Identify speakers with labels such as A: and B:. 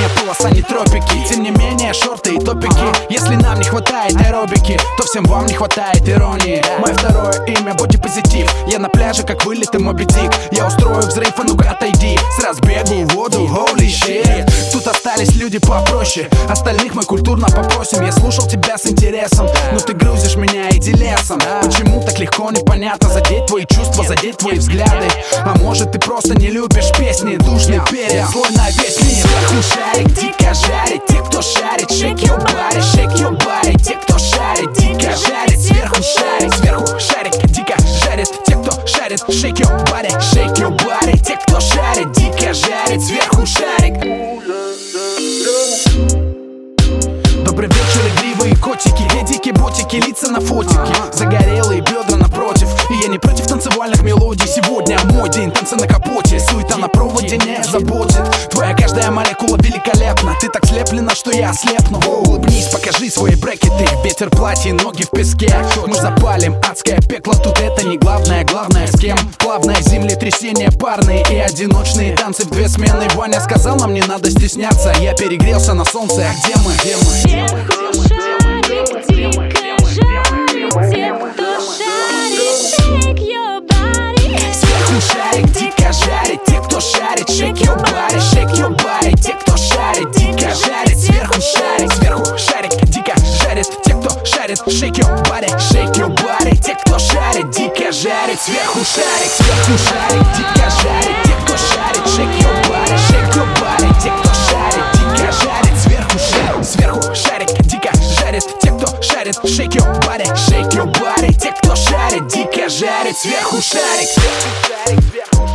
A: Синяя полоса, не тропики. Тем не менее, шорты и топики. Если нам не хватает аэробики, то всем вам не хватает иронии. Мое второе имя — бодипозитив. Я на пляже, как вылитый Моби Дик. Я устрою взрыв, а ну-ка отойди. С разбегу в воду, holy shit. Тут остались люди попроще, остальных мы культурно попросим. Я слушал тебя с интересом, но ты грузишь меня иди лесом. Почему так легко, непонятно задеть твои чувства, задеть твои взгляды? А может ты просто не любишь песни, душный перец, слой на весь мир. Сверху шарик, дико жарит, те, кто шарит, shake your body, shake your body. Те, кто шарит, дико жарит, сверху шарик, дико жарит. Те, кто шарит, shake your body, shake your body. Те, кто шарит, дико жарит, сверху шарик. Добрый вечер, игривые котики, эдики, ботики, лица на фотике, загорелые бедра напротив. И я не против танцевальных мелодий. Сегодня мой день, танцы на капоте. Суета на проводе не заботит. Твоя каждая молекула великолепна. Ты так слеплена, что я ослепну. Улыбнись, покажи свои брекеты. Ветер, платье, ноги в песке. Мы запалим адское пекло. Тут это не главное, главное с кем. Плавное землетрясение, парные и одиночные танцы в две смены. Ваня сказал, нам не надо стесняться. Я перегрелся на солнце, а где мы?
B: Сверху шарик, дико жарит, те, кто шарит, shake your body.
A: Сверху шарик, дико жарит, те, кто шарит, shake your body, shake your body. Те, кто шарит, дико жарит, сверху шарик, дико жарит. Те, кто шарит, shake your body, shake your body. Те, кто шарит, дико жарит, сверху шарик, дико жарит. Те, кто шарит, shake your body, shake your body. Те, кто шарит, дико жарит, сверху шарик, дико жарит. Те, кто шарит, shake your body, shake your body. Те, кто шарит, дико жарит, сверху шарик.